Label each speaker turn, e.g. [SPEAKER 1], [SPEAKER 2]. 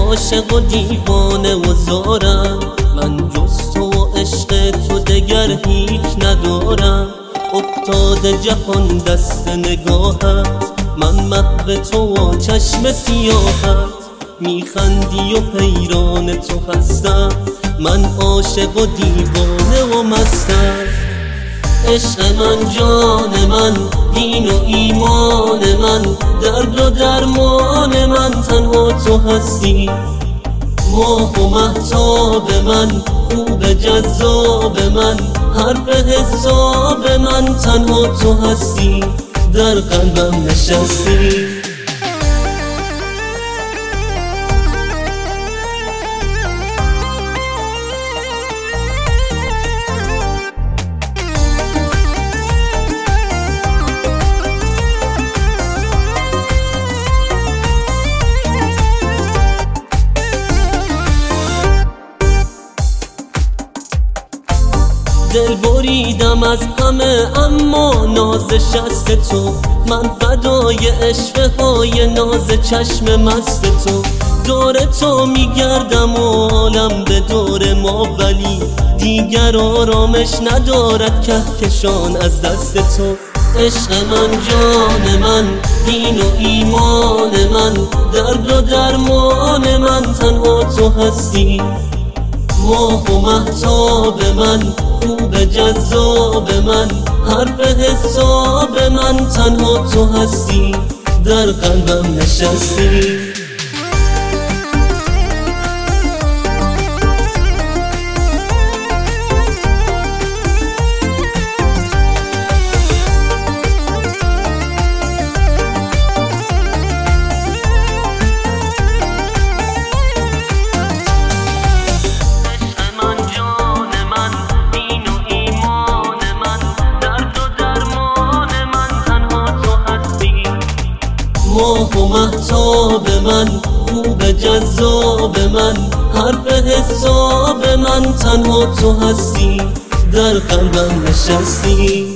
[SPEAKER 1] عاشق و دیوانه و زارم، من جز تو و عشق تو دگر هیچ ندارم. افتاده جهان دست نگاهت، من محو تو و چشم سیاهت. میخندی و حیران تو هستم، من عاشق و دیوانه و مستم. عشق من جان من، دین و ایمان من، درد و درمان من، تنها تو هستی. ماه و مهتاب من، خوب جذاب من، حرف حساب من، تنها تو هستی، در قلبم نشستی. دل بریدم از همه اما ناز شست تو، من فدای عشوه های ناز چشم مست تو. دور تو میگردم و عالم به دور ما، ولی دیگر آرامش ندارد کهکشان از دست تو. عشق من جان من، دین و ایمان من، درد و درمان من، تنها تو هستی. ماه و مهتاب من، خوب جذاب من، حرف حساب من، تنها تو هستی، در قلبم نشستی. ماه و مهتاب من، خوب جذاب من، حرف حساب من، تنها تو هستی، در قلبم نشستی.